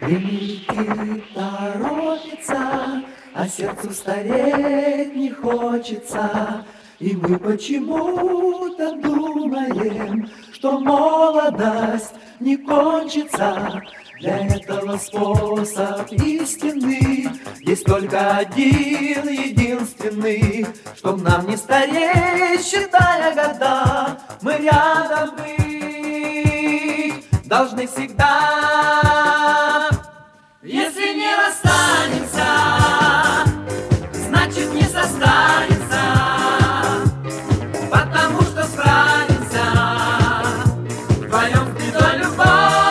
Время летит, торопится, а сердцу стареть не хочется. И мы почему-то думаем, что молодость не кончится. Для этого способ истинный есть только один, единственный. Чтоб нам не стареть, считая года, мы рядом быть должны всегда. Если не расстанемся, значит не состарится, потому что справимся вдвоем с бедой любовь.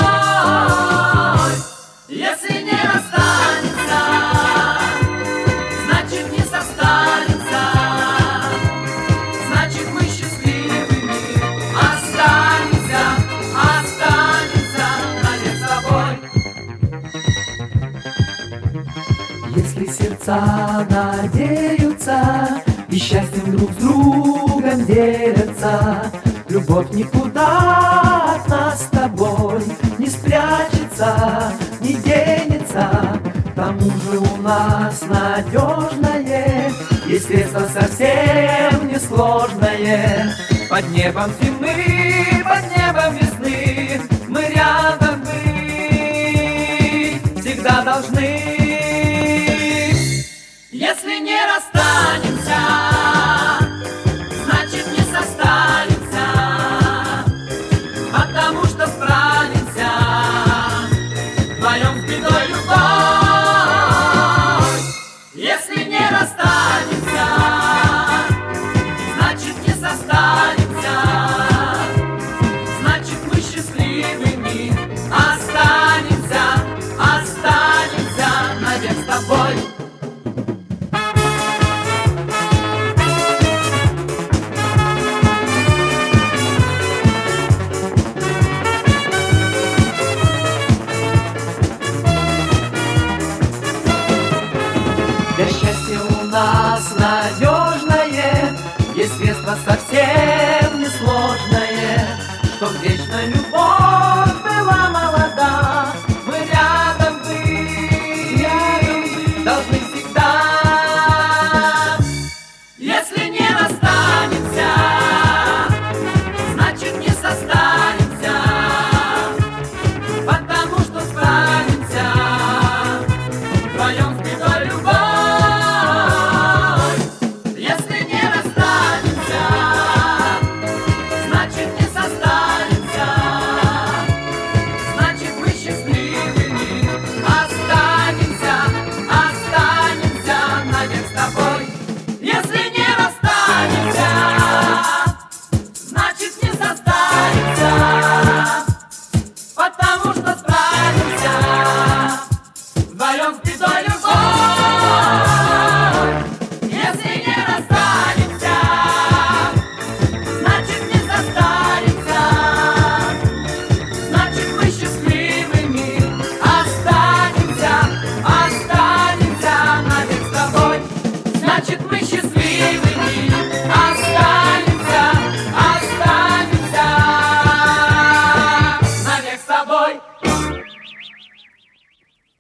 Если не расстанемся, значит не состарится, значит мы счастливыми останемся навек с тобой. Если сердца надеются и счастьем друг с другом делятся, любовь никуда от нас с тобой не спрячется, не денется. К тому же у нас надежное есть средство совсем несложное. Под небом зимы, под небом весны мы рядом быть всегда должны. Если не расстанемся, значит не состаримся, потому что справимся вдвоем с бедой любовь. Если не расстанемся, значит не состаримся, значит мы счастливыми останемся навек с тобой. Для счастья у нас надежное есть средство совсем несложное, чтоб вечная любовь